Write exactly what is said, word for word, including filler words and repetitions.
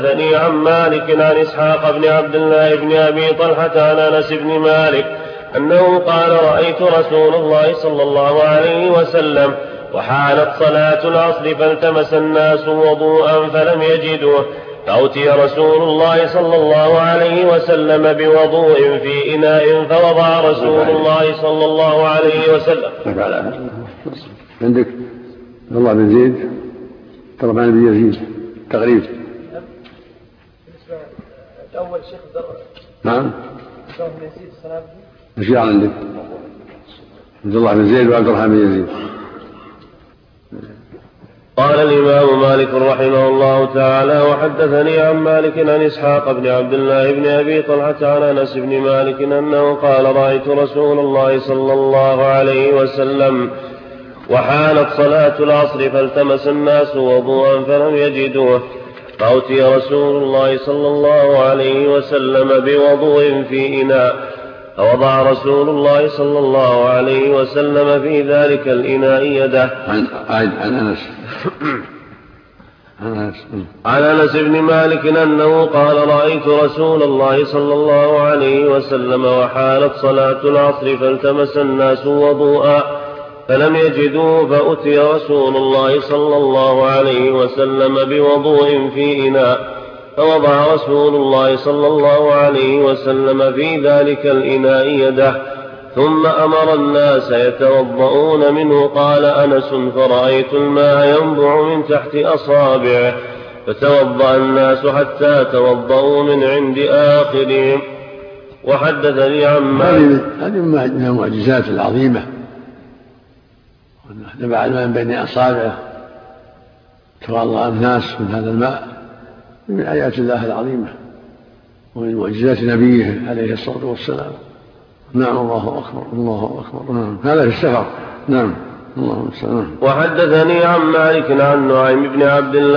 حدثني عن مالك عن إسحاق بن عبد الله بن أبي طلحة عن أنس بن مالك أنه قال رأيت رسول الله صلى الله عليه وسلم وحانت صلاة العصر فالتمس الناس وضوءا فلم يجدوه فأتي رسول الله صلى الله عليه وسلم بوضوء في إناء فوضع رسول الله صلى الله عليه وسلم. عندك عبد الله بن زيد طبعا بن يزيد تغريب الأول شيخ نعم عبد بن يزيد الصنابحي ايش عندك؟ عبد الله بن زيد وعبد الرحمن بن يزيد. قال الإمام مالك رحمه الله تعالى وحدثني عن مالك عن إسحاق بن عبد الله بن أبي طلحة عن أنس بن مالك أنه قال رأيت رسول الله صلى الله عليه وسلم وحانت صلاة العصر فالتمس الناس وضوءا فلم يجدوه فأتي رسول الله صلى الله عليه وسلم بوضوء في إناء فوضع رسول الله صلى الله عليه وسلم في ذلك الإناء يده. عن عن أنس عن أنس بن مالك أنه قال رأيت رسول الله صلى الله عليه وسلم وحانت صلاة العصر فالتمس الناس وضوءا فلم يجدوه فأتي رسول الله صلى الله عليه وسلم بوضوء في إناء فوضع رسول الله صلى الله عليه وسلم في ذلك الإناء يده ثم أمر الناس يتوضؤون منه. قال أنس فرأيت الماء ينبع من تحت أصابعه فتوضأ الناس حتى توضؤوا من عند آخرهم. وحدثني عن مالك هذه من المعجزات العظيمة نبع الماء من بين أصابعه توضأ الناس من هذا الماء من آيات الله العظيمة ومن معجزات نبيه عليه الصلاة والسلام. نعم الله أكبر الله أكبر. نعم هذا في السفر. نعم الله. وحدثني عن مالك عن نعيم بن عبد الله